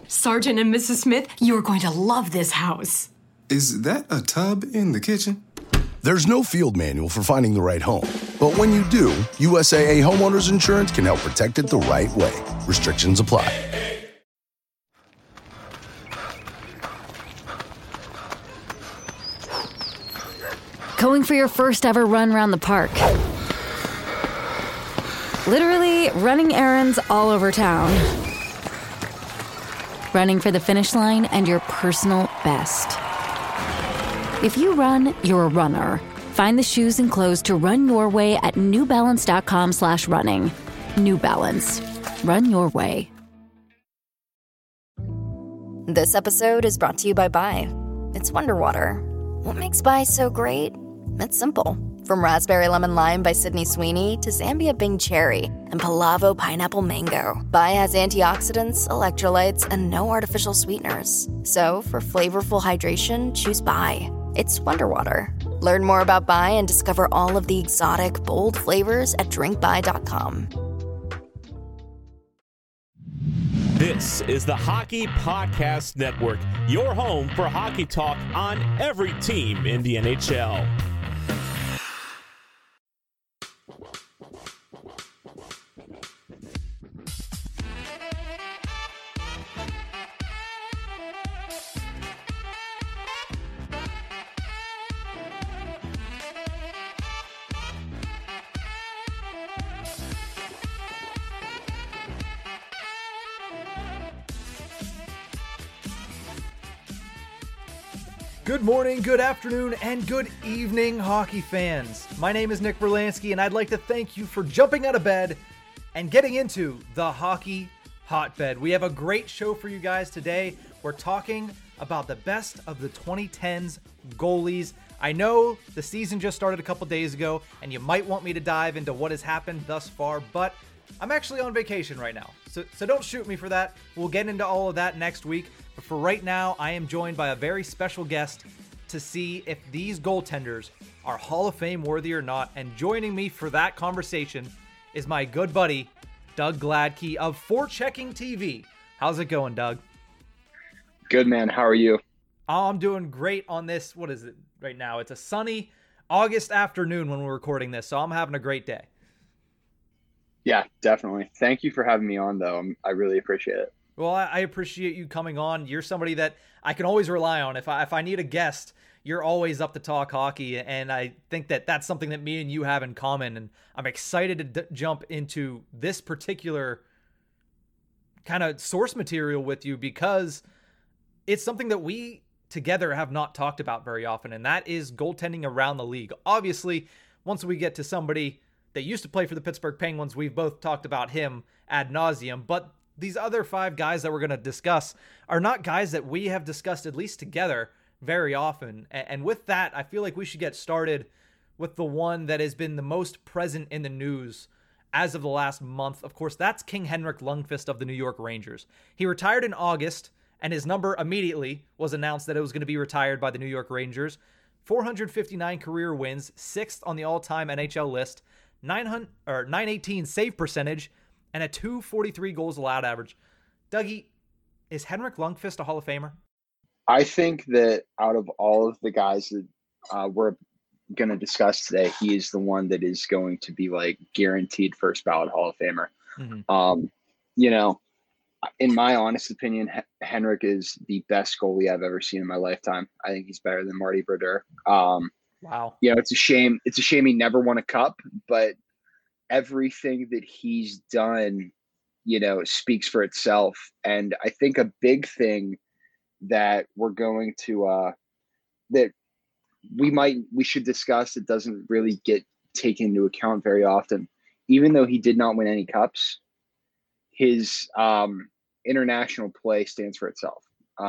Sergeant and Mrs. Smith, you're going to love this house. Is that a tub in the kitchen? There's no field manual for finding the right home. But when you do, USAA Homeowners Insurance can help protect it the right way. Restrictions apply. Going for your first ever run around the park. Literally running errands all over town. Running for the finish line and your personal best. If you run, you're a runner. Find the shoes and clothes to run your way at newbalance.com/running. New Balance. Run your way. This episode is brought to you by Bai. It's Wonder Water. What makes Bai so great? It's simple. From Raspberry Lemon Lime by Sydney Sweeney to Zambia Bing Cherry and Palavo Pineapple Mango, Bai has antioxidants, electrolytes, and no artificial sweeteners. So for flavorful hydration, choose Bai. It's Wonder Water. Learn more about Bai and discover all of the exotic, bold flavors at drinkbai.com. This is the Hockey Podcast Network, your home for hockey talk on every team in the NHL. Good morning, good afternoon, and good evening, hockey fans. My name is Nick Berlansky, and I'd like to thank you for jumping out of bed and getting into the hockey hotbed. We have a great show for you guys today. We're talking about the best of the 2010s goalies. I know the season just started a couple days ago, and you might want me to dive into what has happened thus far, but I'm actually on vacation right now, so don't shoot me for that. We'll get into all of that next week. But for right now, I am joined by a very special guest to see if these goaltenders are Hall of Fame worthy or not. And joining me for that conversation is my good buddy, Doug Gladkey of Forechecking TV. How's it going, Doug? Good, man. How are you? I'm doing great on this. What is it right now? It's a sunny August afternoon when we're recording this, so I'm having a great day. Yeah, definitely. Thank you for having me on, though. I really appreciate it. Well, I appreciate you coming on. You're somebody that I can always rely on. If I need a guest, you're always up to talk hockey, and I think that that's something that me and you have in common, and I'm excited to jump into this particular kind of source material with you because it's something that we together have not talked about very often, and that is goaltending around the league. Obviously, once we get to somebody that used to play for the Pittsburgh Penguins, we've both talked about him ad nauseum, but these other five guys that we're going to discuss are not guys that we have discussed, at least together, very often. And with that, I feel like we should get started with the one that has been the most present in the news as of the last month. Of course, that's King Henrik Lundqvist of the New York Rangers. He retired in August, and his number immediately was announced that it was going to be retired by the New York Rangers. 459 career wins, 6th on the all-time NHL list, 918 save percentage, and a 243 goals allowed average. Dougie, is Henrik Lundqvist a Hall of Famer? I think that out of all of the guys that we're going to discuss today, he is the one that is going to be like guaranteed first ballot Hall of Famer. Mm-hmm. In my honest opinion, Henrik is the best goalie I've ever seen in my lifetime. I think he's better than Marty Brodeur. Wow. It's a shame. It's a shame he never won a cup, but everything that he's done, speaks for itself. And I think a big thing that we're going to, that we should discuss that doesn't really get taken into account very often, even though he did not win any cups, his international play stands for itself.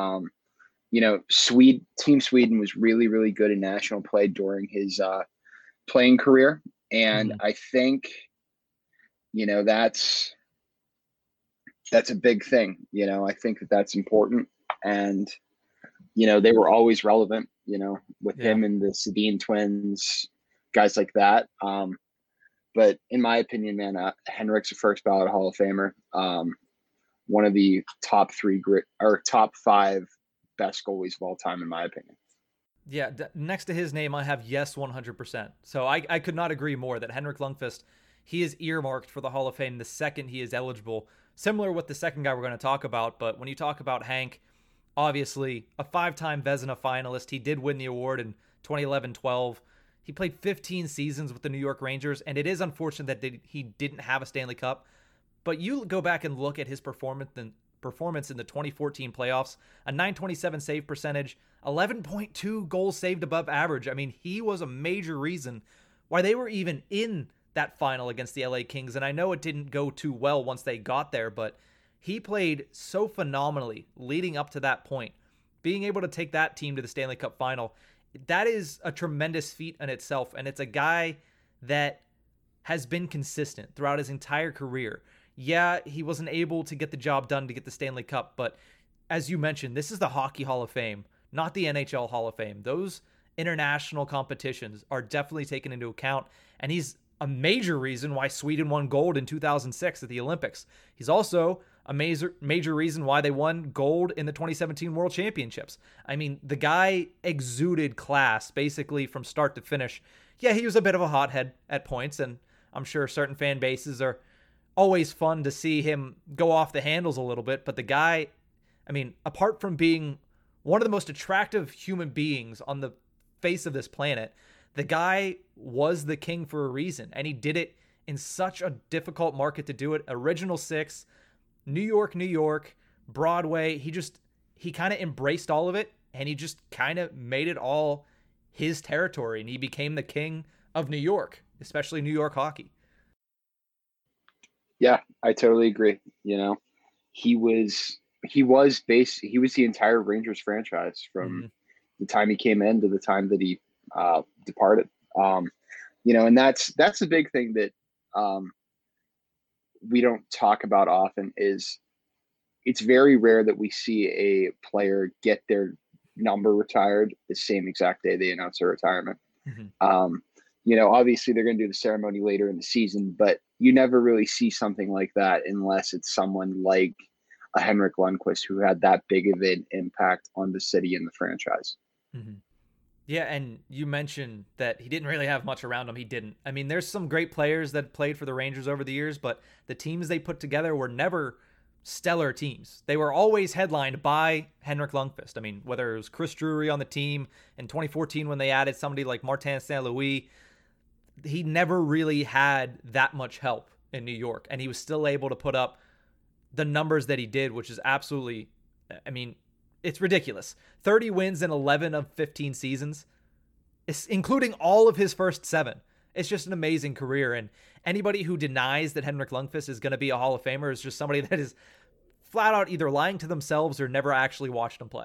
Team Sweden was really, really good in national play during his playing career. And I think, that's a big thing. I think that that's important. And, they were always relevant, with him and the Sedin twins, guys like that. But in my opinion, man, Henrik's a first ballot Hall of Famer. one of the top top 5 best goalies of all time, in my opinion. Yeah, next to his name, I have yes 100%. So I could not agree more that Henrik Lundqvist, he is earmarked for the Hall of Fame the second he is eligible. Similar with the second guy we're going to talk about, but when you talk about Hank, obviously a 5-time Vezina finalist. He did win the award in 2011-12. He played 15 seasons with the New York Rangers, and it is unfortunate that he didn't have a Stanley Cup. But you go back and look at his performance in the 2014 playoffs, a .927 save percentage, 11.2 goals saved above average. I mean, he was a major reason why they were even in that final against the LA Kings. And I know it didn't go too well once they got there, but he played so phenomenally leading up to that point. Being able to take that team to the Stanley Cup final, that is a tremendous feat in itself. And it's a guy that has been consistent throughout his entire career. Yeah, he wasn't able to get the job done to get the Stanley Cup, but as you mentioned, this is the Hockey Hall of Fame, not the NHL Hall of Fame. Those international competitions are definitely taken into account, and he's a major reason why Sweden won gold in 2006 at the Olympics. He's also a major reason why they won gold in the 2017 World Championships. I mean, the guy exuded class basically from start to finish. Yeah, he was a bit of a hothead at points, and I'm sure certain fan bases are always fun to see him go off the handles a little bit, but the guy, I mean, apart from being one of the most attractive human beings on the face of this planet, the guy was the king for a reason, and he did it in such a difficult market to do it. Original Six, New York, Broadway, he kind of embraced all of it, and he just kind of made it all his territory, and he became the king of New York, especially New York hockey. Yeah, I totally agree. You know, he was the entire Rangers franchise from the time he came in to the time that he departed. You know, and that's a big thing that we don't talk about often. Is it's very rare that we see a player get their number retired the same exact day they announce their retirement. You know, obviously they're going to do the ceremony later in the season, but you never really see something like that unless it's someone like a Henrik Lundqvist who had that big of an impact on the city and the franchise. Yeah, and you mentioned that he didn't really have much around him. He didn't. I mean, there's some great players that played for the Rangers over the years, but the teams they put together were never stellar teams. They were always headlined by Henrik Lundqvist. I mean, whether it was Chris Drury on the team in 2014 when they added somebody like Martin St. Louis, he never really had that much help in New York, and he was still able to put up the numbers that he did, which is absolutely, I mean, it's ridiculous. 30 wins in 11 of 15 seasons, including all of his first 7. It's just an amazing career, and anybody who denies that Henrik Lundqvist is going to be a Hall of Famer is just somebody that is flat out either lying to themselves or never actually watched him play.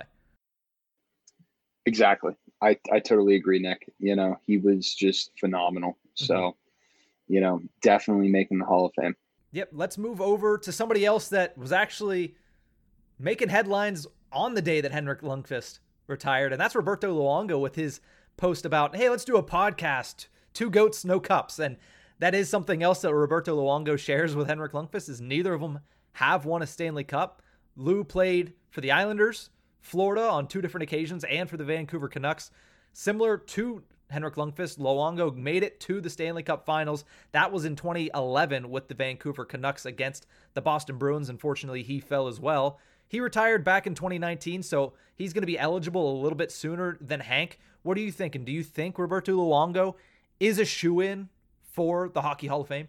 Exactly. I totally agree, Nick. You know, he was just phenomenal. So, you know, definitely making the Hall of Fame. Yep. Let's move over to somebody else that was actually making headlines on the day that Henrik Lundqvist retired. And that's Roberto Luongo with his post about, hey, let's do a podcast, 2 goats, no cups. And that is something else that Roberto Luongo shares with Henrik Lundqvist is neither of them have won a Stanley Cup. Lou played for the Islanders, Florida on 2 different occasions, and for the Vancouver Canucks. Similar to Henrik Lundqvist, Luongo made it to the Stanley Cup Finals. That was in 2011 with the Vancouver Canucks against the Boston Bruins. Unfortunately, he fell as well. He retired back in 2019, so he's going to be eligible a little bit sooner than Hank. What are you thinking? Do you think Roberto Luongo is a shoo-in for the Hockey Hall of Fame?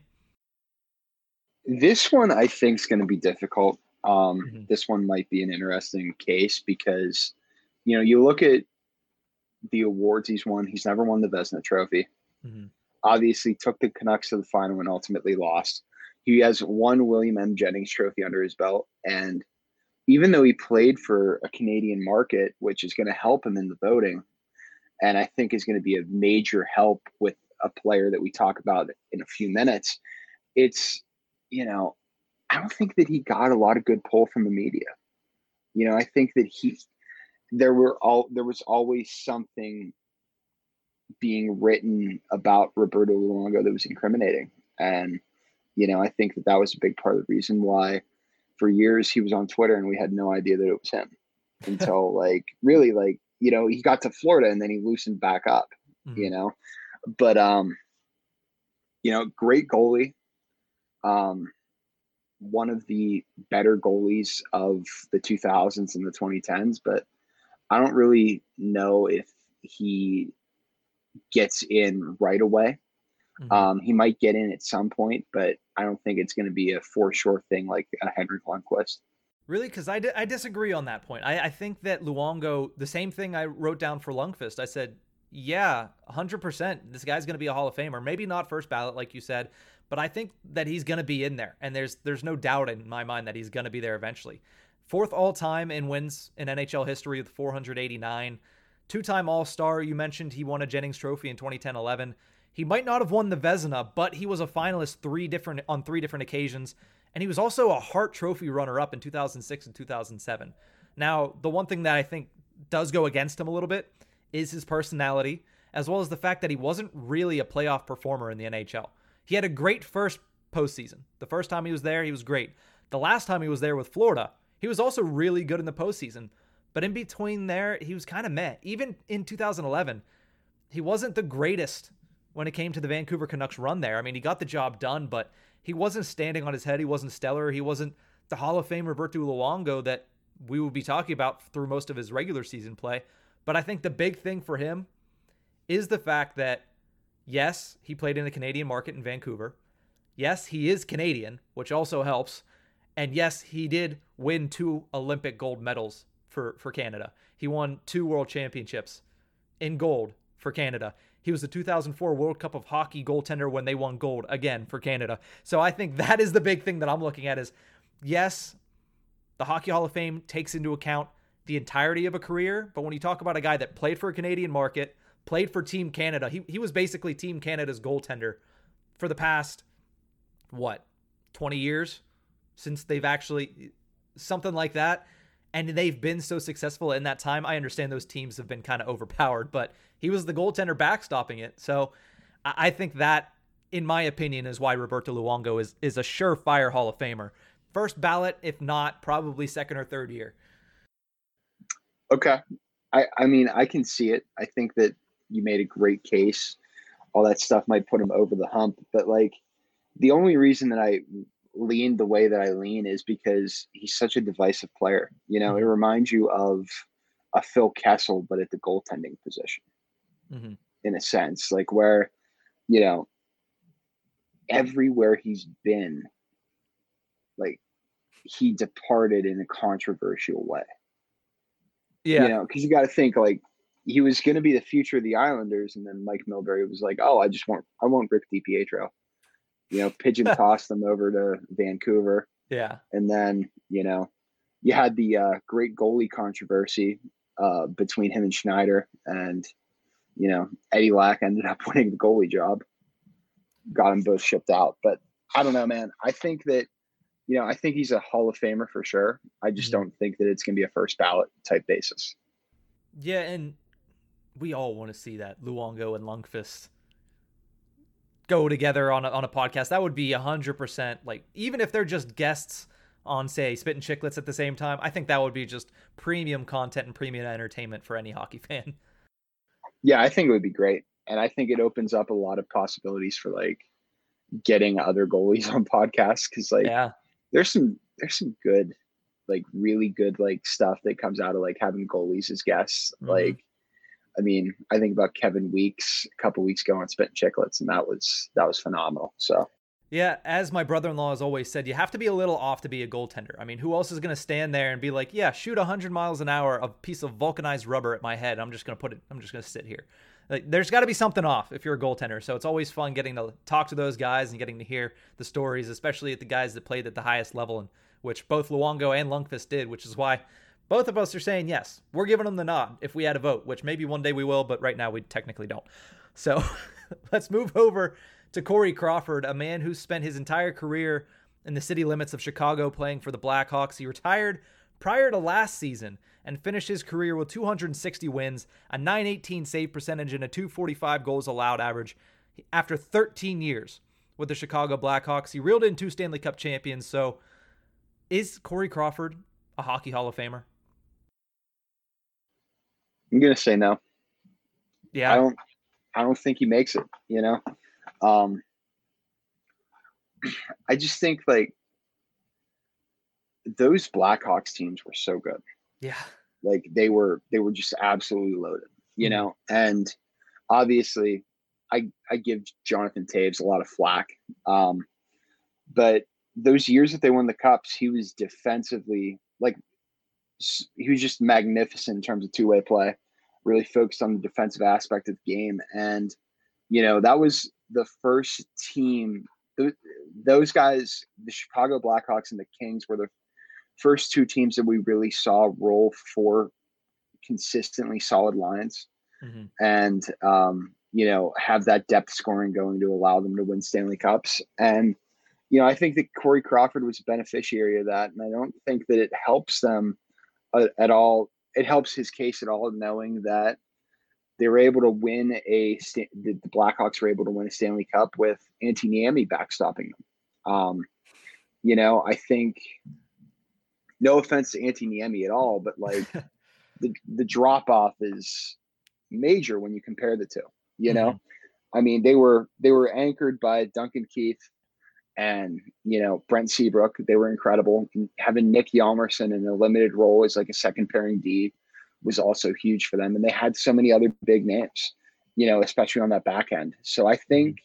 This one I think is going to be difficult. This one might be an interesting case because, you know, you look at the awards he's won. He's never won the Vezina Trophy. Obviously took the Canucks to the final and ultimately lost. He has 1 William M. Jennings Trophy under his belt. And even though he played for a Canadian market, which is going to help him in the voting, and I think is going to be a major help with a player that we talk about in a few minutes, it's, you know, I don't think that he got a lot of good pull from the media. You know, I think that there was always something being written about Roberto Luongo that was incriminating. And, you know, I think that was a big part of the reason why for years he was on Twitter and we had no idea that it was him until like really like, you know, he got to Florida and then he loosened back up, you know, but, you know, great goalie. One of the better goalies of the 2000s and the 2010s, but I don't really know if he gets in right away. He might get in at some point, but I don't think it's going to be a for sure thing like a Henrik Lundqvist. Really? Because I disagree on that point. I think that Luongo, the same thing I wrote down for Lundqvist, I said, yeah, 100%. This guy's going to be a Hall of Famer. Maybe not first ballot, like you said, but I think that he's going to be in there. And there's no doubt in my mind that he's going to be there eventually. 4th all-time in wins in NHL history with 489. 2-time All-Star. You mentioned he won a Jennings Trophy in 2010-11. He might not have won the Vezina, but he was a finalist on three different occasions. And he was also a Hart Trophy runner-up in 2006 and 2007. Now, the one thing that I think does go against him a little bit is his personality, as well as the fact that he wasn't really a playoff performer in the NHL. He had a great first postseason. The first time he was there, he was great. The last time he was there with Florida, he was also really good in the postseason. But in between there, he was kind of meh. Even in 2011, he wasn't the greatest when it came to the Vancouver Canucks run there. I mean, he got the job done, but he wasn't standing on his head. He wasn't stellar. He wasn't the Hall of Fame Roberto Luongo that we will be talking about through most of his regular season play. But I think the big thing for him is the fact that, yes, he played in the Canadian market in Vancouver. Yes, he is Canadian, which also helps. And yes, he did win 2 Olympic gold medals for Canada. He won 2 world championships in gold for Canada. He was the 2004 World Cup of Hockey goaltender when they won gold again for Canada. So I think that is the big thing that I'm looking at is, yes, the Hockey Hall of Fame takes into account the entirety of a career. But when you talk about a guy that played for a Canadian market, played for Team Canada, he was basically Team Canada's goaltender for the past, 20 years since they've actually, something like that. And they've been so successful in that time. I understand those teams have been kind of overpowered, but he was the goaltender backstopping it. So I think that, in my opinion, is why Roberto Luongo is a surefire Hall of Famer. First ballot, if not, probably second or third year. Okay. I mean, I can see it. I think that you made a great case. All that stuff might put him over the hump. But, like, the only reason that I lean the way that I lean is because he's such a divisive player. You know, it reminds you of a Phil Kessel, but at the goaltending position, in a sense, like where, you know, everywhere he's been, like he departed in a controversial way. Yeah. You know, because you got to think like he was going to be the future of the Islanders. And then Mike Milbury was like, oh, I want Rick DiPietro. You know, pigeon tossed them over to Vancouver. Yeah. And then, you know, you had the great goalie controversy between him and Schneider. And, you know, Eddie Lack ended up winning the goalie job. Got them both shipped out. But I don't know, man. I think that, you know, I think he's a Hall of Famer for sure. I just don't think that it's going to be a first ballot type basis. Yeah, and we all want to see that Luongo and Lundqvist go together on a podcast. That would be 100%, like, even if they're just guests on, say, Spit and Chicklets at the same time, I think that would be just premium content and premium entertainment for any hockey fan. Yeah, I think it would be great. And I think it opens up a lot of possibilities for, like, getting other goalies on podcasts. Cause, like, there's some good, like, really good, like, stuff that comes out of, like, having goalies as guests. Like, I mean, I think about Kevin Weeks a couple weeks ago on Spit and Chicklets, and that was phenomenal. So, yeah, as my brother-in-law has always said, you have to be a little off to be a goaltender. I mean, who else is going to stand there and be like, yeah, shoot 100 miles an hour, a piece of vulcanized rubber at my head. I'm just going to sit here. Like, there's got to be something off if you're a goaltender. So it's always fun getting to talk to those guys and getting to hear the stories, especially at the guys that played at the highest level, and which both Luongo and Lundqvist did, which is why both of us are saying yes. We're giving them the nod if we had a vote, which maybe one day we will, but right now we technically don't. So let's move over to Corey Crawford, a man who spent his entire career in the city limits of Chicago playing for the Blackhawks. He retired prior to last season and finished his career with 260 wins, a .918 save percentage, and a .245 goals allowed average. After 13 years with the Chicago Blackhawks, he reeled in 2 Stanley Cup champions. So Is Corey Crawford a Hockey Hall of Famer? I'm gonna say no. Yeah. I don't think he makes it, you know? I just think like those Blackhawks teams were so good. Yeah. Like they were just absolutely loaded, you know? And obviously I give Jonathan Toews a lot of flack. But those years that they won the cups, he was defensively, like he was just magnificent in terms of two-way play, really focused on the defensive aspect of the game. And, you know, that was the first team, those guys, the Chicago Blackhawks and the Kings were the first two teams that we really saw roll four consistently solid lines and, you know, have that depth scoring going to allow them to win Stanley Cups. And, you know, I think that Corey Crawford was a beneficiary of that. And I don't think that it helps them at all. It helps his case at all, knowing that they were able to win the Blackhawks were able to win a Stanley Cup with Antti Niemi backstopping them. You know, I think, no offense to Antti Niemi at all, but like the drop off is major when you compare the two, you know? I mean, they were anchored by Duncan Keith and, you know, Brent Seabrook. They were incredible. And having Nick Hjalmarsson in a limited role as like a second pairing D was also huge for them. And they had so many other big names, you know, especially on that back end. So I think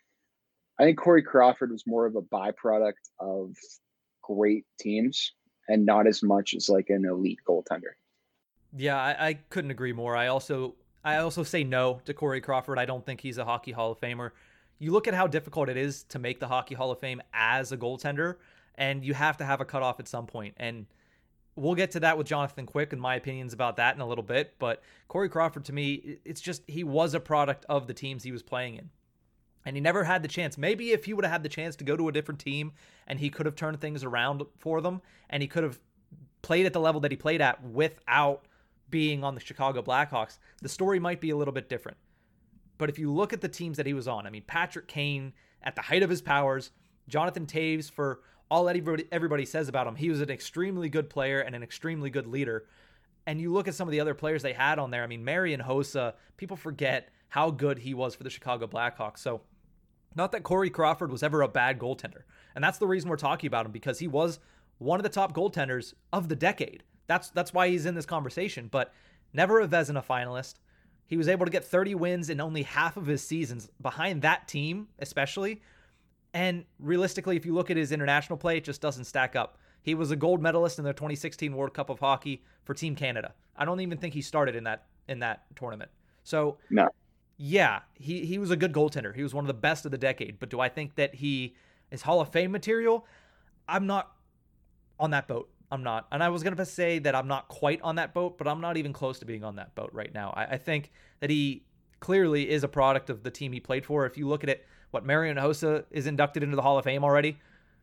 Corey Crawford was more of a byproduct of great teams and not as much as like an elite goaltender. Yeah, I couldn't agree more. I also say no to Corey Crawford. I don't think he's a Hockey Hall of Famer. You look at how difficult it is to make the Hockey Hall of Fame as a goaltender, and you have to have a cutoff at some point. And we'll get to that with Jonathan Quick and my opinions about that in a little bit. But Corey Crawford, to me, it's just he was a product of the teams he was playing in. And he never had the chance. Maybe if he would have had the chance to go to a different team and he could have turned things around for them and he could have played at the level that he played at without being on the Chicago Blackhawks, the story might be a little bit different. But if you look at the teams that he was on, I mean, Patrick Kane at the height of his powers, Jonathan Toews, for all everybody says about him, he was an extremely good player and an extremely good leader. And you look at some of the other players they had on there. I mean, Marian Hossa, people forget how good he was for the Chicago Blackhawks. So not that Corey Crawford was ever a bad goaltender. And that's the reason we're talking about him, because he was one of the top goaltenders of the decade. That's why he's in this conversation, but never a Vezina finalist. He was able to get 30 wins in only half of his seasons behind that team, especially. And realistically, if you look at his international play, it just doesn't stack up. He was a gold medalist in the 2016 World Cup of Hockey for Team Canada. I don't even think he started in that tournament. So, no. Yeah, he was a good goaltender. He was one of the best of the decade. But do I think that he is Hall of Fame material? I'm not on that boat. I'm not. And I was going to say that I'm not quite on that boat, but I'm not even close to being on that boat right now. I think that he clearly is a product of the team he played for. If you look at it, Marian Hossa is inducted into the Hall of Fame already.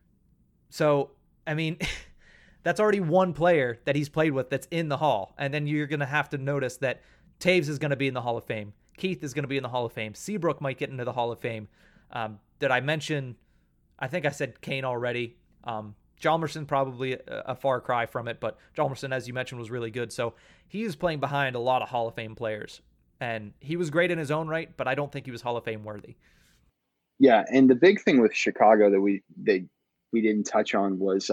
So, I mean, that's already one player that he's played with that's in the Hall. And then you're going to have to notice that Toews is going to be in the Hall of Fame. Keith is going to be in the Hall of Fame. Seabrook might get into the Hall of Fame. Did I mention, I think I said Kane already. Hjalmarsson probably a far cry from it, but Hjalmarsson, as you mentioned, was really good. So he is playing behind a lot of Hall of Fame players. And he was great in his own right, but I don't think he was Hall of Fame worthy. Yeah, and the big thing with Chicago that we didn't touch on was,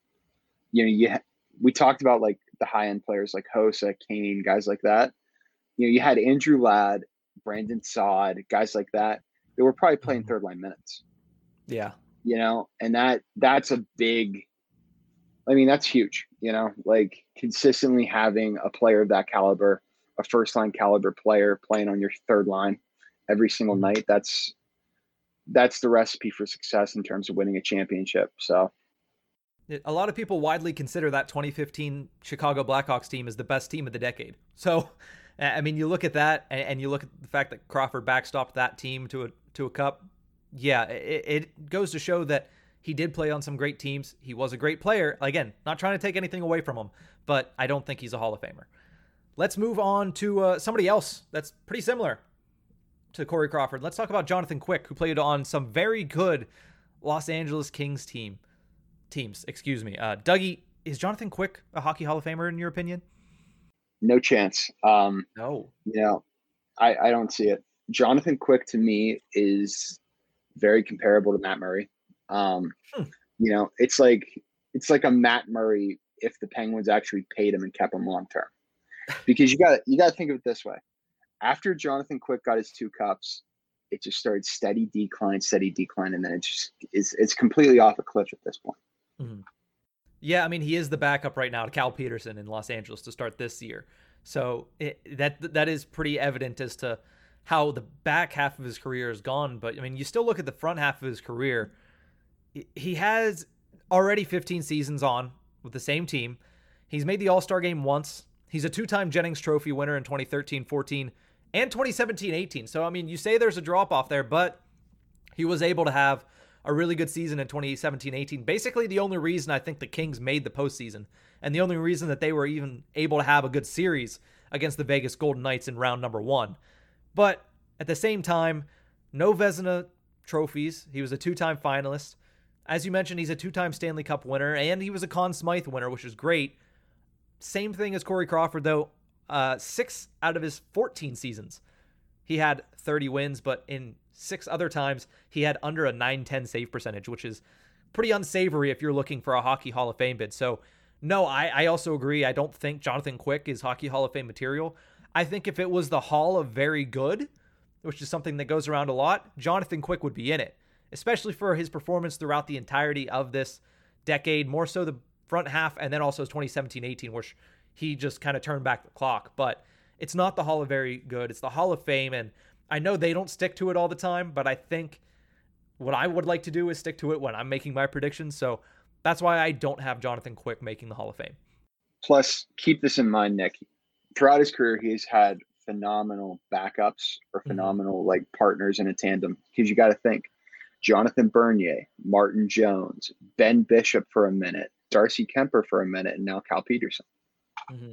we talked about like the high-end players like Hossa, Kane, guys like that. You know, you had Andrew Ladd, Brandon Saad, guys like that. They were probably playing third-line minutes. Yeah. You know, and that's a big, I mean, that's huge, you know, like consistently having a player of that caliber, a first-line caliber player playing on your third line every single night. That's the recipe for success in terms of winning a championship. So a lot of people widely consider that 2015 Chicago Blackhawks team as the best team of the decade. So, I mean, you look at that and you look at the fact that Crawford backstopped that team to a cup. Yeah, it goes to show that he did play on some great teams. He was a great player. Again, not trying to take anything away from him, but I don't think he's a Hall of Famer. Let's move on to somebody else that's pretty similar to Corey Crawford. Let's talk about Jonathan Quick, who played on some very good Los Angeles Kings team. teams. Excuse me. Dougie, is Jonathan Quick a Hockey Hall of Famer in your opinion? No chance. No. I don't see it. Jonathan Quick to me is very comparable to Matt Murray. It's like a Matt Murray if the Penguins actually paid him and kept him long term. Because you got to think of it this way. After Jonathan Quick got his 2 cups, it just started steady decline, and then it's completely off a cliff at this point. Mm-hmm. Yeah, I mean, he is the backup right now to Cal Peterson in Los Angeles to start this year. So that is pretty evident as to how the back half of his career has gone. But, I mean, you still look at the front half of his career. He has already 15 seasons on with the same team. He's made the All-Star game once. He's a 2-time Jennings Trophy winner in 2013-14 and 2017-18. So, I mean, you say there's a drop-off there, but he was able to have a really good season in 2017-18. Basically, the only reason I think the Kings made the postseason and the only reason that they were even able to have a good series against the Vegas Golden Knights in round number 1. But at the same time, no Vezina trophies. He was a 2-time finalist. As you mentioned, he's a 2-time Stanley Cup winner, and he was a Conn Smythe winner, which is great. Same thing as Corey Crawford, though. 6 out of his 14 seasons, he had 30 wins, but in 6 other times, he had under a .910 save percentage, which is pretty unsavory if you're looking for a Hockey Hall of Fame bid. So, no, I also agree. I don't think Jonathan Quick is Hockey Hall of Fame material. I think if it was the Hall of Very Good, which is something that goes around a lot, Jonathan Quick would be in it, especially for his performance throughout the entirety of this decade, more so the front half, and then also 2017-18, which he just kind of turned back the clock. But it's not the Hall of Very Good. It's the Hall of Fame, and I know they don't stick to it all the time, but I think what I would like to do is stick to it when I'm making my predictions. So that's why I don't have Jonathan Quick making the Hall of Fame. Plus, keep this in mind, Nick. Throughout his career, he's had phenomenal backups or phenomenal partners in a tandem. Because you got to think, Jonathan Bernier, Martin Jones, Ben Bishop for a minute, Darcy Kemper for a minute, and now Cal Peterson. Mm-hmm.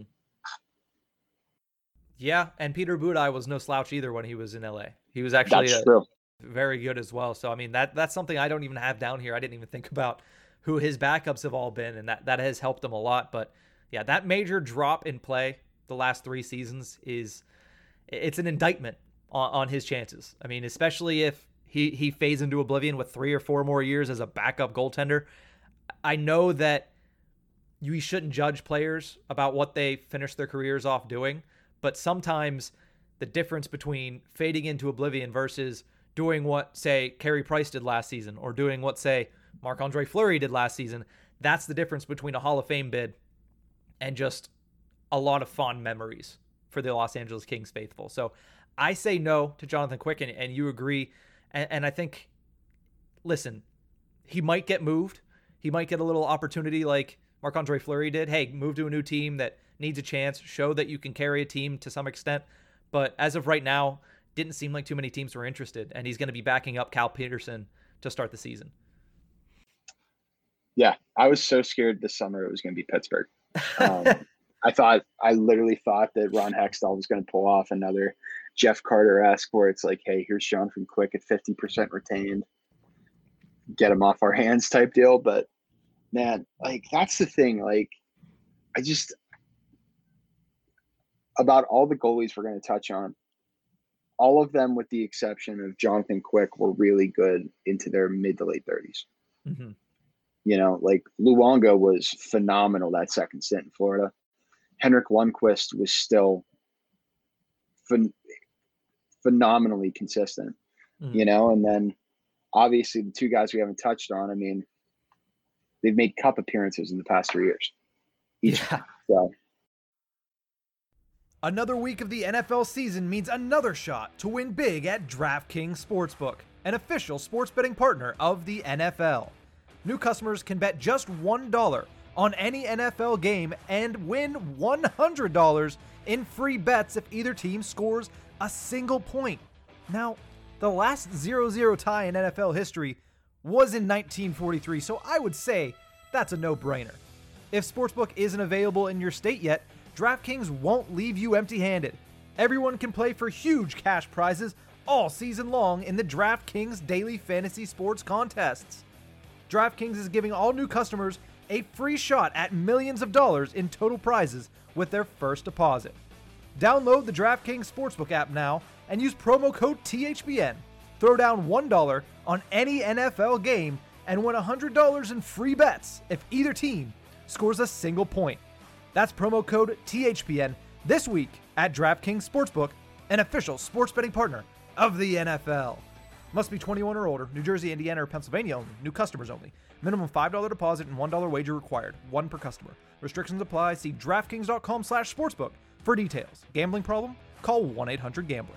Yeah, and Peter Budaj was no slouch either when he was in LA. He was actually very good as well. So, I mean, that's something I don't even have down here. I didn't even think about who his backups have all been, and that has helped him a lot. But, yeah, that major drop in play the last 3 seasons it's an indictment on his chances. I mean, especially if he fades into oblivion with 3 or 4 more years as a backup goaltender. I know that we shouldn't judge players about what they finish their careers off doing, but sometimes the difference between fading into oblivion versus doing what, say, Carey Price did last season or doing what, say, Marc-Andre Fleury did last season, that's the difference between a Hall of Fame bid and just a lot of fond memories for the Los Angeles Kings faithful. So I say no to Jonathan Quick, and you agree. And I think, listen, he might get moved. He might get a little opportunity like Marc-Andre Fleury did. Hey, move to a new team that needs a chance, show that you can carry a team to some extent. But as of right now, didn't seem like too many teams were interested, and he's going to be backing up Cal Peterson to start the season. Yeah, I was so scared this summer it was going to be Pittsburgh. I literally thought that Ron Hextall was going to pull off another Jeff Carter-esque where it's like, hey, here's Jonathan Quick at 50% retained, get him off our hands type deal. But man, that's the thing. About all the goalies we're going to touch on, all of them with the exception of Jonathan Quick were really good into their mid to late 30s. Mm-hmm. Luongo was phenomenal that second stint in Florida. Henrik Lundqvist was still phenomenally consistent, and then obviously the 2 guys we haven't touched on, I mean, they've made cup appearances in the past 3 years. Yeah. So. Another week of the NFL season means another shot to win big at DraftKings Sportsbook, an official sports betting partner of the NFL. New customers can bet just $1 on any NFL game and win $100 in free bets if either team scores a single point. Now, the last 0-0 tie in NFL history was in 1943, so I would say that's a no-brainer. If Sportsbook isn't available in your state yet, DraftKings won't leave you empty-handed. Everyone can play for huge cash prizes all season long in the DraftKings Daily Fantasy Sports Contests. DraftKings is giving all new customers a free shot at millions of dollars in total prizes with their first deposit. Download the DraftKings Sportsbook app now and use promo code THPN. Throw down $1 on any NFL game and win $100 in free bets if either team scores a single point. That's promo code THPN this week at DraftKings Sportsbook, an official sports betting partner of the NFL. Must be 21 or older, New Jersey, Indiana, or Pennsylvania only, new customers only. Minimum $5 deposit and $1 wager required, one per customer. Restrictions apply. See DraftKings.com/sportsbook for details. Gambling problem? Call 1-800-GAMBLER.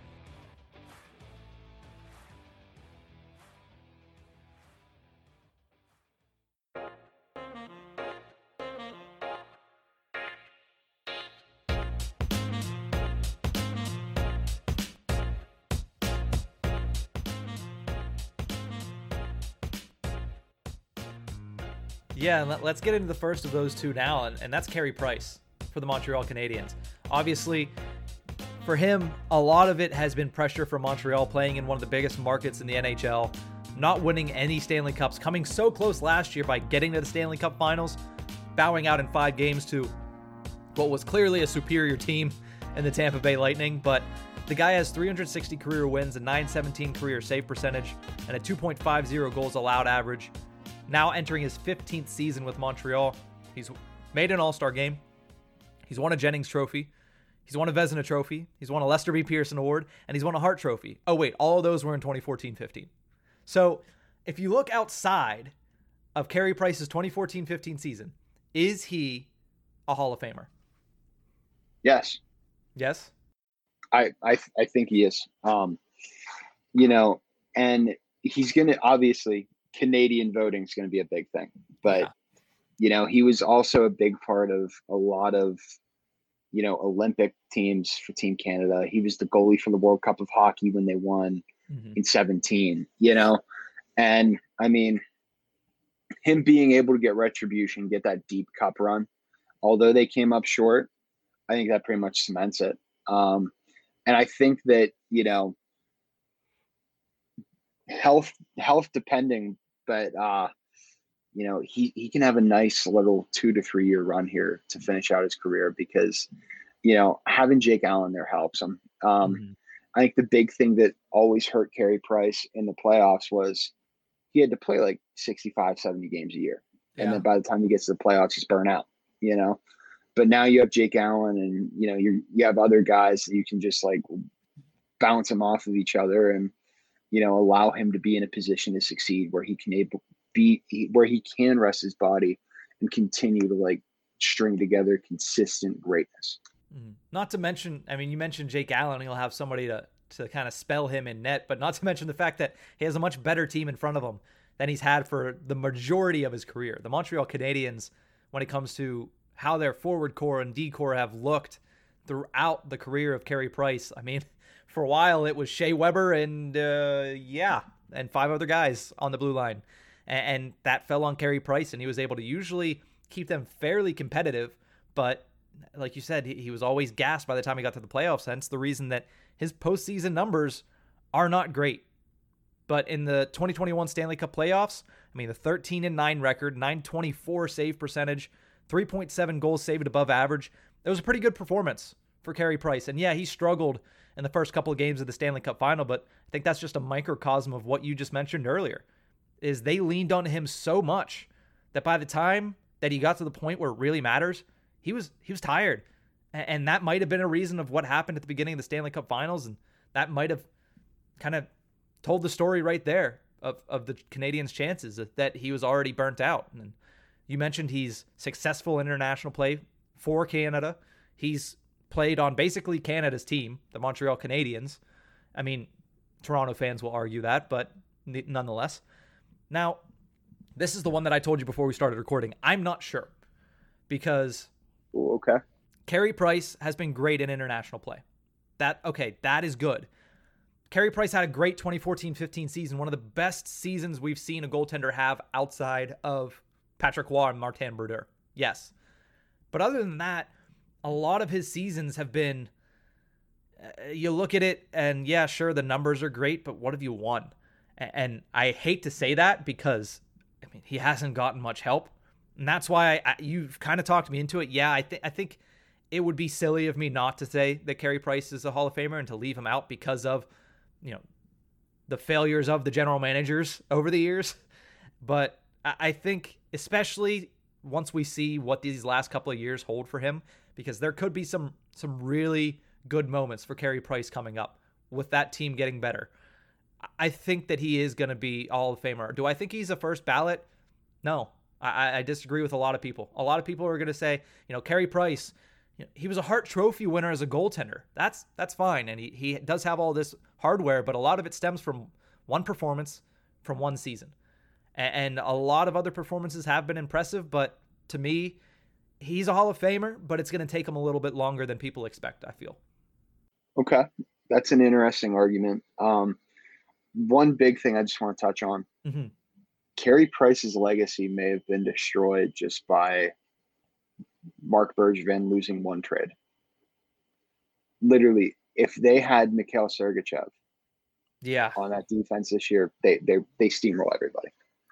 Yeah, and let's get into the first of those two now, and that's Carey Price for the Montreal Canadiens. Obviously, for him, a lot of it has been pressure from Montreal, playing in one of the biggest markets in the NHL, not winning any Stanley Cups, coming so close last year by getting to the Stanley Cup Finals, bowing out in 5 games to what was clearly a superior team in the Tampa Bay Lightning. But the guy has 360 career wins, a .917 career save percentage, and a 2.50 goals allowed average. Now entering his 15th season with Montreal. He's made an All-Star game. He's won a Jennings Trophy. He's won a Vezina Trophy. He's won a Lester B. Pearson Award. And he's won a Hart Trophy. Oh, wait. All of those were in 2014-15. So if you look outside of Carey Price's 2014-15 season, is he a Hall of Famer? Yes. Yes? I think he is. And he's going to, obviously, Canadian voting is going to be a big thing, but he was also a big part of a lot of, Olympic teams for Team Canada. He was the goalie for the World Cup of Hockey when they won in 2017, and I mean, him being able to get retribution, get that deep cup run, although they came up short, I think that pretty much cements it. And I think that, health depending, but he can have a nice little 2 to 3 year run here to finish out his career, because having Jake Allen there helps him. I think the big thing that always hurt Carey Price in the playoffs was he had to play like 65, 70 games a year, and then by the time he gets to the playoffs, he's burnt out. But now you have Jake Allen, and you have other guys that you can just like bounce them off of each other and allow him to be in a position to succeed where he can rest his body and continue to like string together consistent greatness. Not to mention, I mean, you mentioned Jake Allen, he'll have somebody to kind of spell him in net, but not to mention the fact that he has a much better team in front of him than he's had for the majority of his career. The Montreal Canadiens, when it comes to how their forward core and D core have looked throughout the career of Carey Price, I mean, for a while, it was Shea Weber and 5 other guys on the blue line. And that fell on Carey Price, and he was able to usually keep them fairly competitive. But like you said, he was always gassed by the time he got to the playoffs. Hence the reason that his postseason numbers are not great. But in the 2021 Stanley Cup playoffs, I mean, the 13-9 record, .924 save percentage, 3.7 goals saved above average. It was a pretty good performance for Carey Price. And yeah, he struggled in the first couple of games of the Stanley Cup final, but I think that's just a microcosm of what you just mentioned earlier, is they leaned on him so much that by the time that he got to the point where it really matters, he was tired. And that might have been a reason of what happened at the beginning of the Stanley Cup finals, and that might have kind of told the story right there of the Canadiens' chances that he was already burnt out. And you mentioned he's successful in international play for Canada. He's played on basically Canada's team, the Montreal Canadiens. I mean, Toronto fans will argue that, but nonetheless. Now, this is the one that I told you before we started recording. I'm not sure, because Carey Price has been great in international play. That is good. Carey Price had a great 2014-15 season, one of the best seasons we've seen a goaltender have outside of Patrick Roy and Martin Brodeur. Yes. But other than that, a lot of his seasons have been, you look at it and yeah, sure, the numbers are great, but what have you won? And I hate to say that, because mean, he hasn't gotten much help. And that's why you've kind of talked me into it. Yeah, I think it would be silly of me not to say that Carey Price is a Hall of Famer and to leave him out because of, the failures of the general managers over the years. But I think especially once we see what these last couple of years hold for him, because there could be some really good moments for Carey Price coming up with that team getting better. I think that he is going to be Hall of Famer. Do I think he's a first ballot? No, I disagree with a lot of people. A lot of people are going to say, Carey Price, he was a Hart Trophy winner as a goaltender. That's fine. And he does have all this hardware, but a lot of it stems from one performance from one season. And a lot of other performances have been impressive, but to me, he's a Hall of Famer, but it's going to take him a little bit longer than people expect, I feel. Okay. That's an interesting argument. One big thing I just want to touch on. Mm-hmm. Carey Price's legacy may have been destroyed just by Marc Bergevin losing one trade. Literally, if they had Mikhail Sergachev on that defense this year, they steamroll everybody.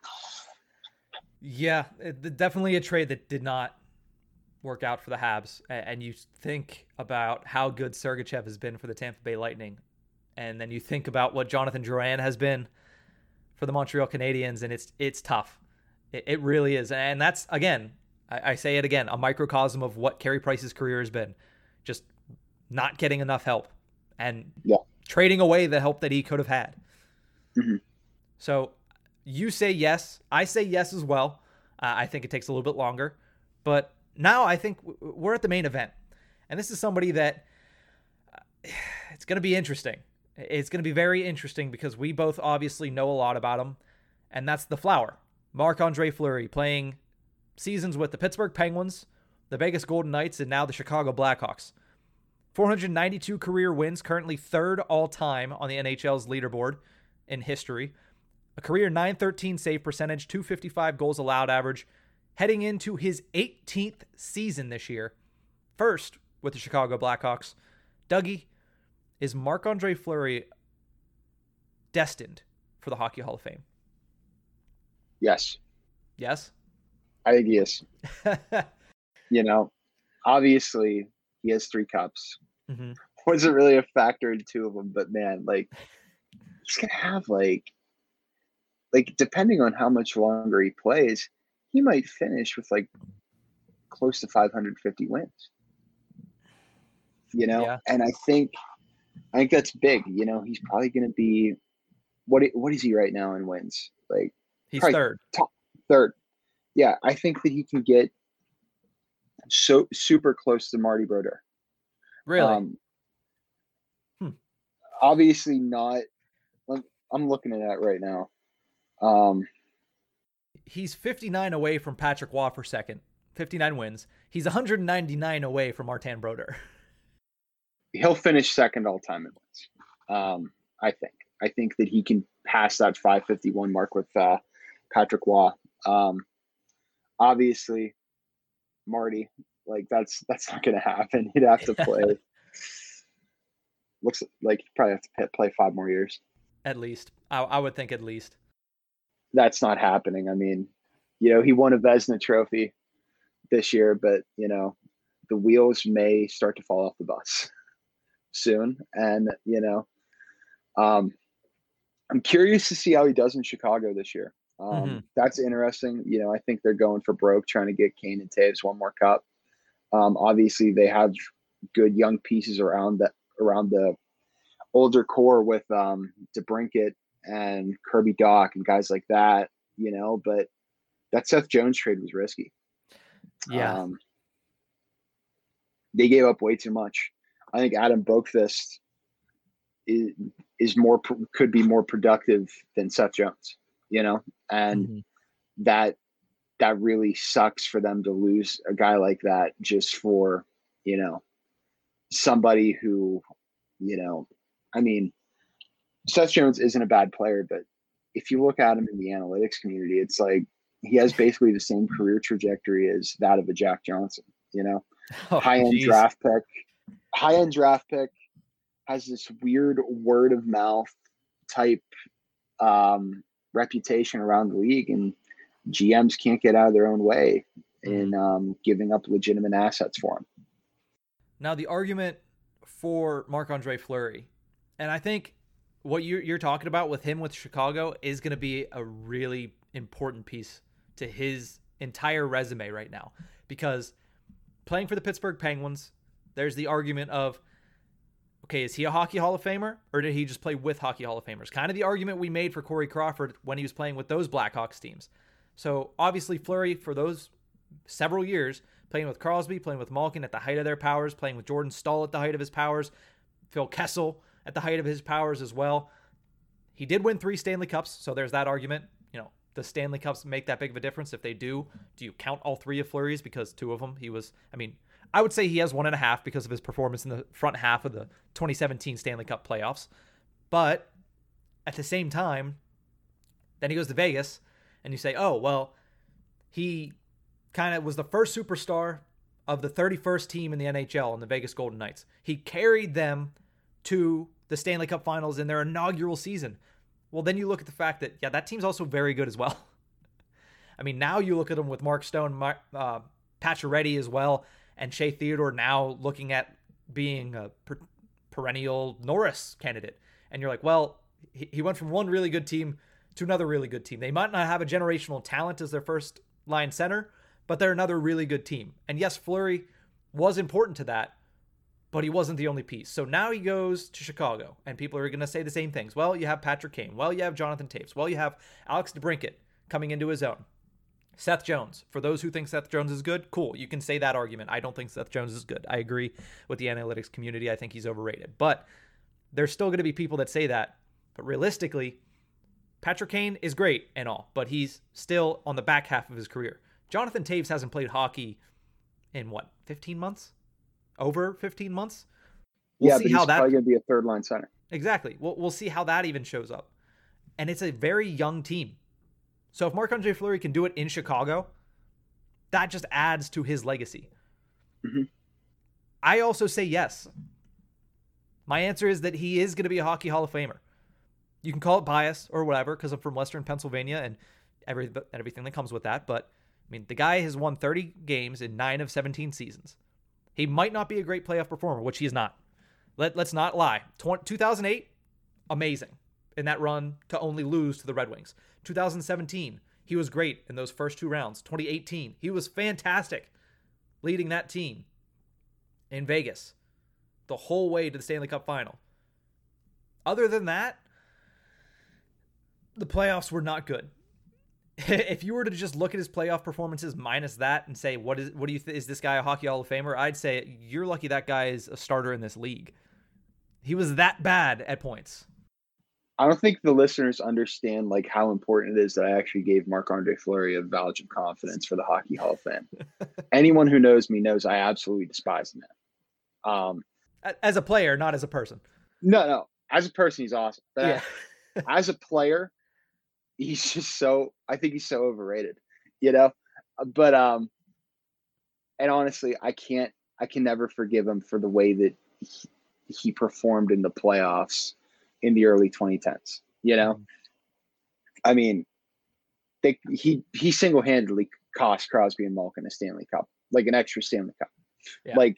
Yeah, definitely a trade that did not work out for the Habs. And you think about how good Sergachev has been for the Tampa Bay Lightning. And then you think about what Jonathan Drouin has been for the Montreal Canadiens, and it's tough. It really is. And that's, again, I say it again, a microcosm of what Carey Price's career has been. Just not getting enough help and trading away the help that he could have had. Mm-hmm. So you say yes. I say yes as well. I think it takes a little bit longer. But now I think we're at the main event. And this is somebody that it's going to be interesting. It's going to be very interesting because we both obviously know a lot about him. And that's the Flower, Marc-Andre Fleury, playing seasons with the Pittsburgh Penguins, the Vegas Golden Knights, and now the Chicago Blackhawks. 492 career wins, currently third all-time on the NHL's leaderboard in history. A career .913 save percentage, .255 goals allowed average, heading into his 18th season this year. First with the Chicago Blackhawks. Dougie, is Marc-Andre Fleury destined for the Hockey Hall of Fame? Yes. Yes? I think he is. Obviously he has 3 cups. Mm-hmm. Wasn't really a factor in 2 of them, but man, he's going to have depending on how much longer he plays, he might finish with close to 550 wins. And I think that's big. He's probably going to be what is he right now in wins? He's third. Top third. Yeah, I think that he can get so super close to Marty Brodeur. Really? Obviously not. I'm looking at that right now. He's 59 away from Patrick Waugh for second. 59 wins. He's 199 away from Martin Brodeur. He'll finish second all time in wins. I think that he can pass that 551 mark with Patrick Waugh. Obviously, Marty, that's not going to happen. He'd have to play. Looks like he'd probably have to play 5 more years. At least. I would think at least. That's not happening. I mean, he won a Vezina trophy this year, but, the wheels may start to fall off the bus soon. And, I'm curious to see how he does in Chicago this year. That's interesting. I think they're going for broke, trying to get Kane and Taves one more cup. Obviously they have good young pieces around the older core with DeBrincat and Kirby Dach and guys like that, but that Seth Jones trade was risky. Yeah. They gave up way too much. I think Adam Boqvist could be more productive than Seth Jones, and that really sucks for them to lose a guy like that just for, somebody who, I mean, Seth Jones isn't a bad player, but if you look at him in the analytics community, it's he has basically the same career trajectory as that of a Jack Johnson, high-end draft pick, has this weird word of mouth type reputation around the league. And GMs can't get out of their own way in giving up legitimate assets for him. Now, the argument for Marc-Andre Fleury, and I think what you're talking about with him with Chicago is going to be a really important piece to his entire resume right now, because playing for the Pittsburgh Penguins, there's the argument of, okay, is he a Hockey Hall of Famer, or did he just play with Hockey Hall of Famers? Kind of the argument we made for Corey Crawford when he was playing with those Blackhawks teams. So obviously Fleury, for those several years, playing with Crosby, playing with Malkin at the height of their powers, playing with Jordan Staal at the height of his powers, Phil Kessel at the height of his powers as well. He did win 3 Stanley Cups, so there's that argument. You know, does Stanley Cups make that big of a difference? If they do you count all 3 of Fleury's? Because 2 of them, I would say he has 1.5 because of his performance in the front half of the 2017 Stanley Cup playoffs. But at the same time, then he goes to Vegas, and you say, oh, well, he kind of was the first superstar of the 31st team in the NHL in the Vegas Golden Knights. He carried them to the Stanley Cup Finals in their inaugural season. Well, then you look at the fact that, yeah, that team's also very good as well. I mean, now you look at them with Mark Stone, Pacioretty as well, and Shea Theodore now looking at being a perennial Norris candidate. And you're like, well, he went from one really good team to another really good team. They might not have a generational talent as their first line center, but they're another really good team. And yes, Fleury was important to that, but he wasn't the only piece. So now he goes to Chicago, and people are going to say the same things. Well, you have Patrick Kane. Well, you have Jonathan Toews. Well, you have Alex DeBrincat coming into his own. Seth Jones. For those who think Seth Jones is good, cool. You can say that argument. I don't think Seth Jones is good. I agree with the analytics community. I think he's overrated. But there's still going to be people that say that. But realistically, Patrick Kane is great and all, but he's still on the back half of his career. Jonathan Toews hasn't played hockey in 15 months? Over 15 months? We'll see how he's probably going to be a third line center. Exactly. We'll see how that even shows up. And it's a very young team. So if Marc-Andre Fleury can do it in Chicago, that just adds to his legacy. Mm-hmm. I also say yes. My answer is that he is going to be a Hockey Hall of Famer. You can call it bias or whatever, because I'm from Western Pennsylvania and everything that comes with that. But I mean, the guy has won 30 games in 9 of 17 seasons. He might not be a great playoff performer, which he is not. Let's not lie. 2008, amazing in that run to only lose to the Red Wings. 2017, he was great in those first 2 rounds. 2018, he was fantastic leading that team in Vegas the whole way to the Stanley Cup final. Other than that, the playoffs were not good. If you were to just look at his playoff performances minus that and say, is this guy a Hockey Hall of Famer? I'd say you're lucky that guy is a starter in this league. He was that bad at points. I don't think the listeners understand like how important it is that I actually gave Marc-Andre Fleury a vouch of confidence for the Hockey Hall of Fame. Anyone who knows me knows I absolutely despise the man. As a player, not as a person. No. As a person, he's awesome. But yeah. As a player, he's just I think he's so overrated, you know? But, and honestly, I can never forgive him for the way that he performed in the playoffs in the early 2010s, you know? I mean, he single-handedly cost Crosby and Malkin a Stanley Cup, like an extra Stanley Cup. Yeah. Like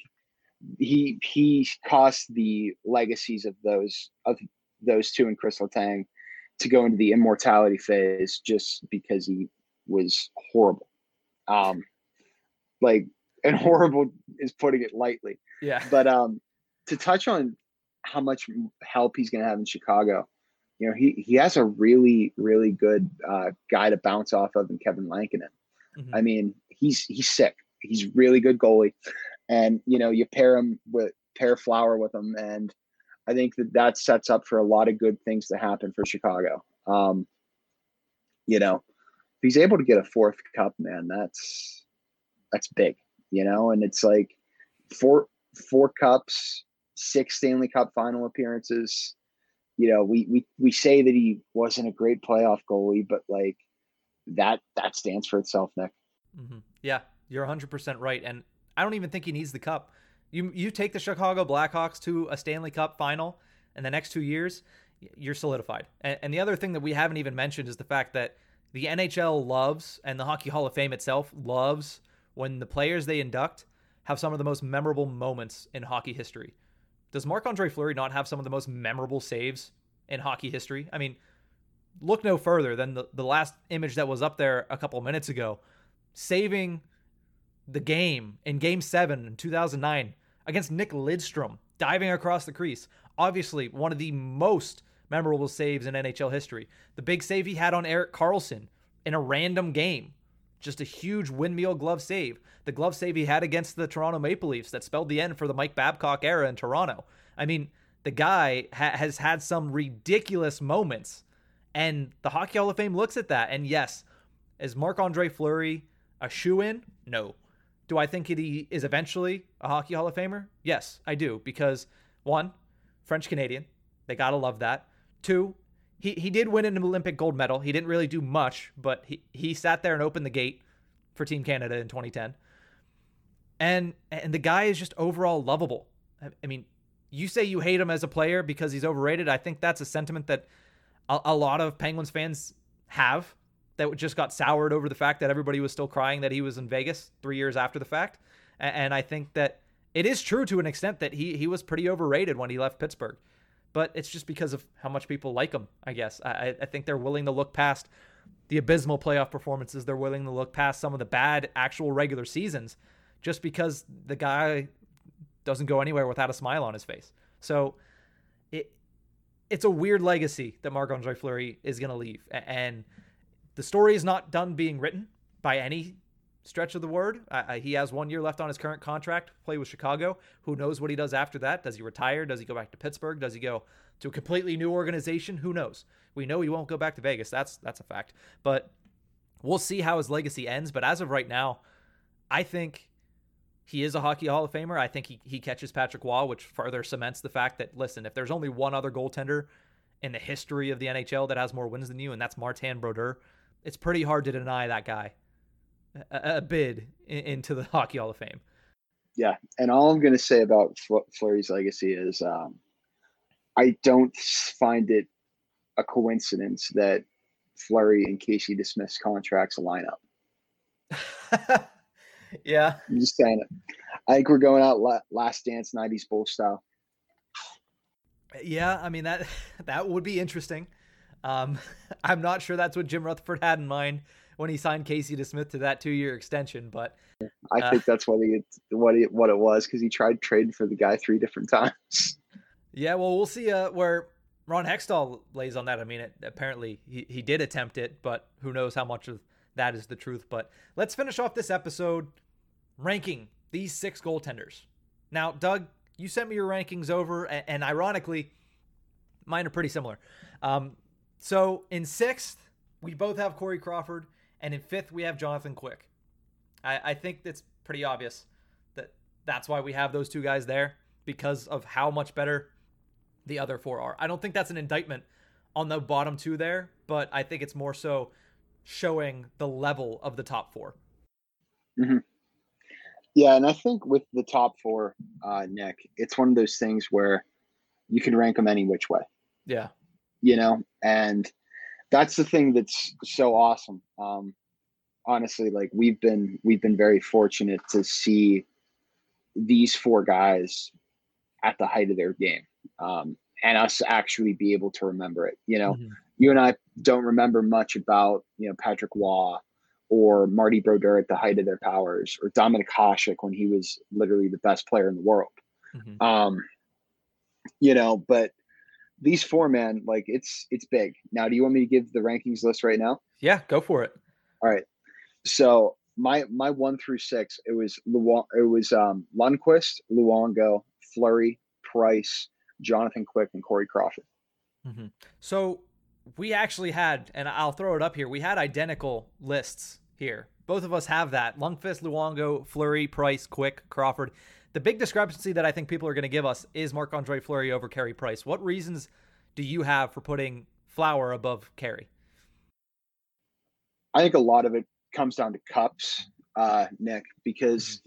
he cost the legacies of those two in Chris Letang to go into the immortality phase just because he was horrible. And horrible is putting it lightly. Yeah. But to touch on how much help he's going to have in Chicago, you know, he has a really, really good guy to bounce off of in Kevin Lankinen. Mm-hmm. I mean, he's sick. He's really good goalie. And, you know, you pair Flower with him, and I think that sets up for a lot of good things to happen for Chicago. You know, if he's able to get a 4th cup, man, that's big, you know, and it's like four cups, 6 Stanley Cup final appearances. You know, we say that he wasn't a great playoff goalie, but like that stands for itself, Nick. Mm-hmm. Yeah, you're 100% right. And I don't even think he needs the cup. You take the Chicago Blackhawks to a Stanley Cup final in the next 2 years, you're solidified. And the other thing that we haven't even mentioned is the fact that the NHL loves, and the Hockey Hall of Fame itself loves, when the players they induct have some of the most memorable moments in hockey history. Does Marc-Andre Fleury not have some of the most memorable saves in hockey history? I mean, look no further than the last image that was up there a couple of minutes ago, saving the game in Game 7 in 2009 against Nick Lidstrom, diving across the crease. Obviously, one of the most memorable saves in NHL history. The big save he had on Erik Karlsson in a random game. Just a huge windmill glove save. The glove save he had against the Toronto Maple Leafs that spelled the end for the Mike Babcock era in Toronto. I mean, the guy has had some ridiculous moments, and the Hockey Hall of Fame looks at that. And yes, is Marc-Andre Fleury a shoo-in? No. Do I think he is eventually a Hockey Hall of Famer? Yes, I do. Because, one, French-Canadian. They gotta love that. Two, he did win an Olympic gold medal. He didn't really do much, but he sat there and opened the gate for Team Canada in 2010. And the guy is just overall lovable. I mean, you say you hate him as a player because he's overrated. I think that's a sentiment that a lot of Penguins fans have, that just got soured over the fact that everybody was still crying that he was in Vegas 3 years after the fact. And I think that it is true to an extent that he was pretty overrated when he left Pittsburgh. But it's just because of how much people like him, I guess. I think they're willing to look past the abysmal playoff performances. They're willing to look past some of the bad actual regular seasons just because the guy doesn't go anywhere without a smile on his face. So it's a weird legacy that Marc-Andre Fleury is going to leave. And the story is not done being written by any stretch of the word. He has 1 year left on his current contract, play with Chicago. Who knows what he does after that? Does he retire? Does he go back to Pittsburgh? Does he go to a completely new organization? Who knows? We know he won't go back to Vegas. That's a fact. But we'll see how his legacy ends. But as of right now, I think he is a Hockey Hall of Famer. I think he catches Patrick Waugh, which further cements the fact that, listen, if there's only one other goaltender in the history of the NHL that has more wins than you, and that's Martin Brodeur, it's pretty hard to deny that guy a bid into the Hockey Hall of Fame. Yeah, and all I'm going to say about Fleury's legacy is I don't find it a coincidence that Fleury and Casey DeSmith's contracts line up. Yeah. I'm just saying it. I think we're going out Last Dance 90s Bull style. Yeah, I mean, that would be interesting. I'm not sure that's what Jim Rutherford had in mind when he signed Casey DeSmith to that 2-year extension, but I think that's what it was, because he tried trading for the guy 3 different times. Yeah, well, we'll see where Ron Hextall lays on that. I mean, apparently he did attempt it, but who knows how much of that is the truth. But let's finish off this episode ranking these 6 goaltenders. Now, Doug, you sent me your rankings over, and ironically, mine are pretty similar. So in 6th, we both have Corey Crawford, and in 5th, we have Jonathan Quick. I think it's pretty obvious that that's why we have those 2 guys there, because of how much better the other 4 are. I don't think that's an indictment on the bottom 2 there, but I think it's more so showing the level of the top 4. Mm-hmm. Yeah, and I think with the top 4, Nick, it's one of those things where you can rank them any which way. Yeah. You know, and that's the thing that's so awesome. Honestly, like we've been very fortunate to see these 4 guys at the height of their game, and us actually be able to remember it. You know, You and I don't remember much about, Patrick Waugh or Marty Brodeur at the height of their powers, or Dominik Hasek when he was literally the best player in the world. But these 4, man, like it's big. Now, do you want me to give the rankings list right now? Yeah, go for it. All right. So my 1 through 6, it was Lundqvist, Luongo, Fleury, Price, Jonathan Quick, and Corey Crawford. So we actually had, and I'll throw it up here, we had identical lists here. Both of us have that. Lundqvist, Luongo, Fleury, Price, Quick, Crawford. The big discrepancy that I think people are going to give us is Marc-Andre Fleury over Carey Price. What reasons do you have for putting Flower above Carey? I think a lot of it comes down to cups, Nick, because,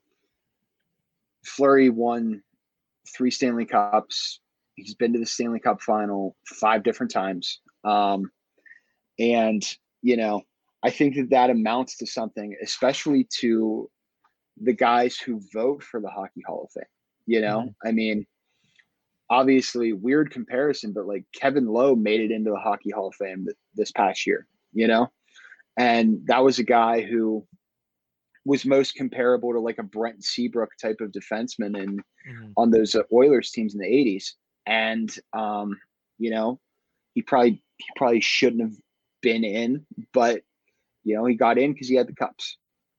Fleury won 3 Stanley Cups. He's been to the Stanley Cup final 5 different times. And, I think that amounts to something, especially to the guys who vote for the Hockey Hall of Fame. I mean, obviously weird comparison, but like Kevin Lowe made it into the Hockey Hall of Fame this past year, and that was a guy who was most comparable to like a Brent Seabrook type of defenseman on those Oilers teams in the 80s. And, he probably shouldn't have been in, but he got in because he had the cups.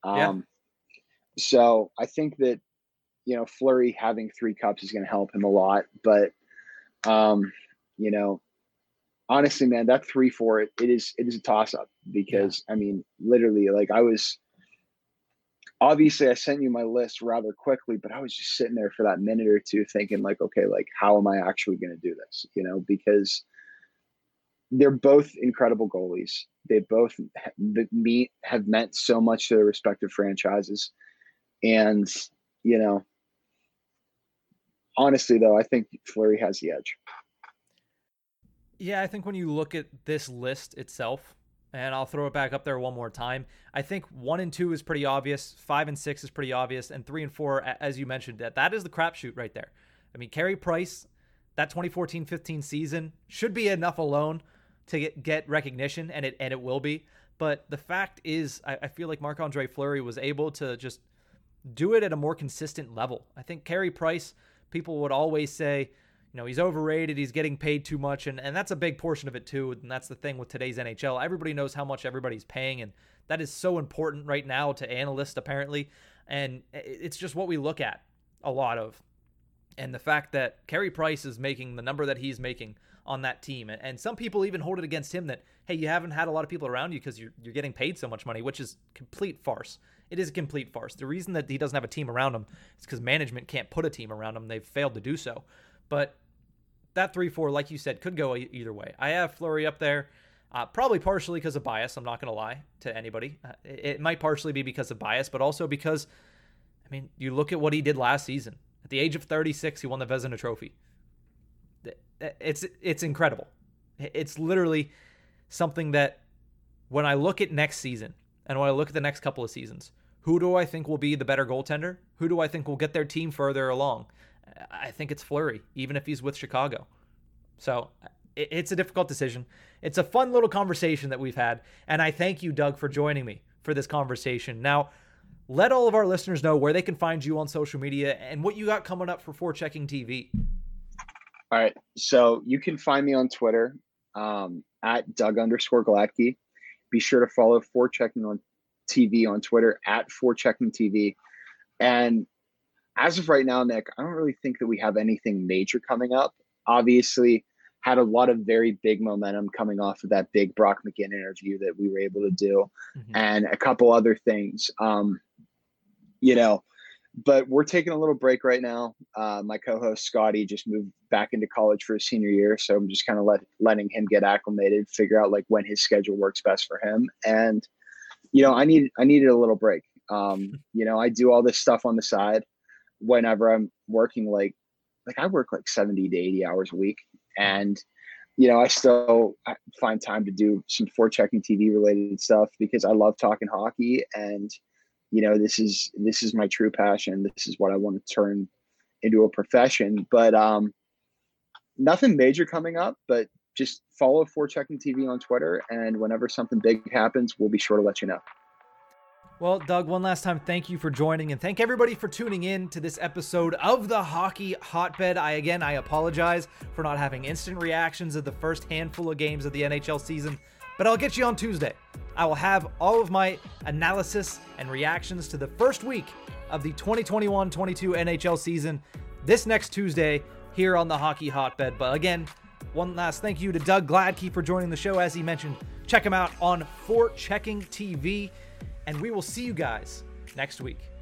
So I think that, Fleury having 3 cups is going to help him a lot. But, honestly, man, that 3-4, it is a toss up because I mean, literally, like obviously I sent you my list rather quickly, but I was just sitting there for that minute or two thinking like, okay, like how am I actually going to do this? Because they're both incredible goalies. They both have meant so much to their respective franchises. And, honestly though, I think Fleury has the edge. Yeah, I think when you look at this list itself, and I'll throw it back up there one more time, I think 1 and 2 is pretty obvious, 5 and 6 is pretty obvious, and 3 and 4, as you mentioned, that is the crapshoot right there. I mean, Carey Price, that 2014-15 season should be enough alone to get recognition, and it will be. But the fact is, I feel like Marc-Andre Fleury was able to just do it at a more consistent level. I think Carey Price, people would always say, he's overrated, he's getting paid too much, and that's a big portion of it too, and that's the thing with today's NHL. Everybody knows how much everybody's paying, and that is so important right now to analysts, apparently, and it's just what we look at a lot of. And the fact that Carey Price is making the number that he's making on that team, and some people even hold it against him that, hey, you haven't had a lot of people around you because you're getting paid so much money, which is complete farce. It is a complete farce. The reason that he doesn't have a team around him is because management can't put a team around him. They've failed to do so. But that 3-4, like you said, could go either way. I have Fleury up there, probably partially because of bias. I'm not going to lie to anybody. It might partially be because of bias, but also because, I mean, you look at what he did last season. At the age of 36, he won the Vezina Trophy. It's incredible. It's literally something that when I look at next season and when I look at the next couple of seasons, who do I think will be the better goaltender? Who do I think will get their team further along? I think it's Fleury, even if he's with Chicago. So it's a difficult decision. It's a fun little conversation that we've had, and I thank you, Doug, for joining me for this conversation. Now, let all of our listeners know where they can find you on social media and what you got coming up for Forechecking TV. All right. So you can find me on Twitter at Doug_Gladkey. Be sure to follow Forechecking on TV on Twitter at Forechecking TV. And as of right now, Nick, I don't really think that we have anything major coming up. Obviously, had a lot of very big momentum coming off of that big Brock McGinn interview that we were able to do, and a couple other things. But we're taking a little break right now. My co-host Scotty just moved back into college for his senior year, so I'm just kind of letting him get acclimated, figure out like when his schedule works best for him. And I needed a little break. I do all this stuff on the side whenever I'm working. Like I work like 70 to 80 hours a week, and I still find time to do some Forechecking TV related stuff because I love talking hockey, and this is my true passion. This is what I want to turn into a profession. But nothing major coming up, but just follow Forechecking TV on Twitter, and whenever something big happens, we'll be sure to let you know. Well, Doug, one last time, thank you for joining, and thank everybody for tuning in to this episode of the Hockey Hotbed. I apologize for not having instant reactions of the first handful of games of the NHL season, but I'll get you on Tuesday. I will have all of my analysis and reactions to the first week of the 2021-22 NHL season this next Tuesday here on the Hockey Hotbed. But again, one last thank you to Doug Gladkey for joining the show. As he mentioned, check him out on Forechecking TV. And we will see you guys next week.